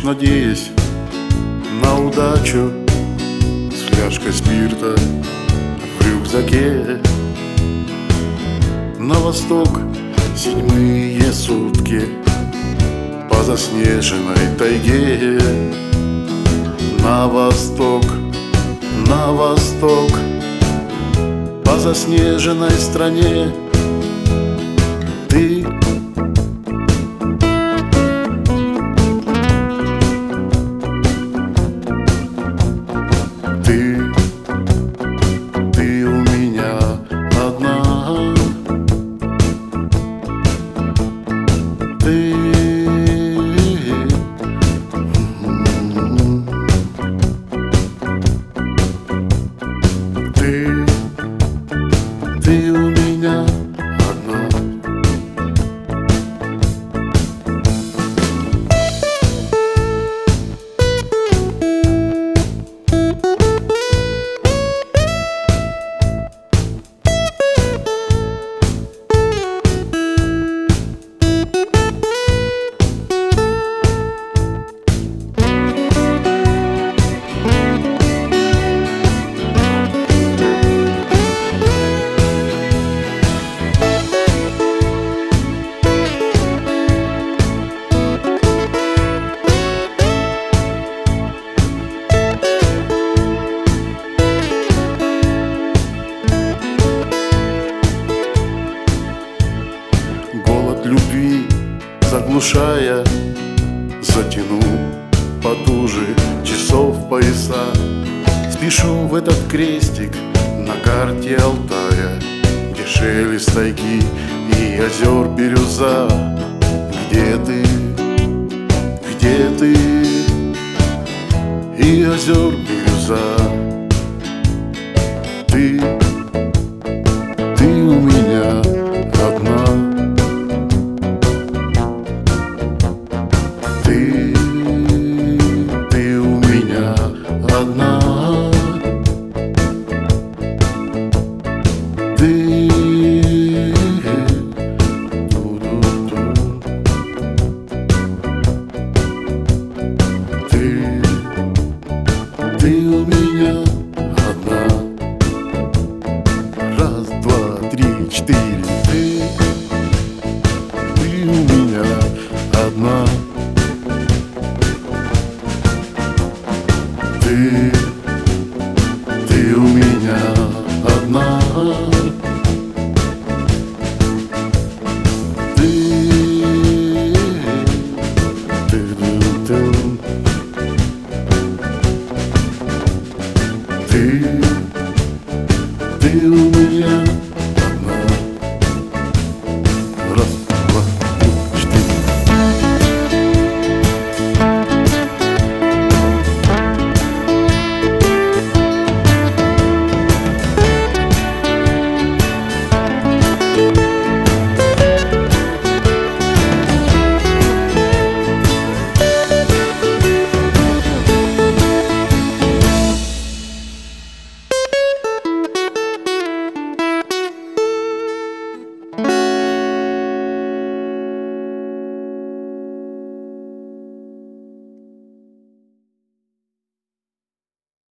надеясь на удачу, с фляжкой спирта в рюкзаке. На восток 7-е сутки по заснеженной тайге. На восток по заснеженной стране. Ты у меня одна. Ты у меня одна. Голод любви заглушая, затяну потуже часов пояса. Спешу в этот крестик на карте Алтая, где шелест тайги и озер бирюза. Где ты? Где ты? И озер бирюза. Ты у меня одна. Ты у меня одна. Ты у меня одна. Раз, два, три, четыре. Ты у меня одна.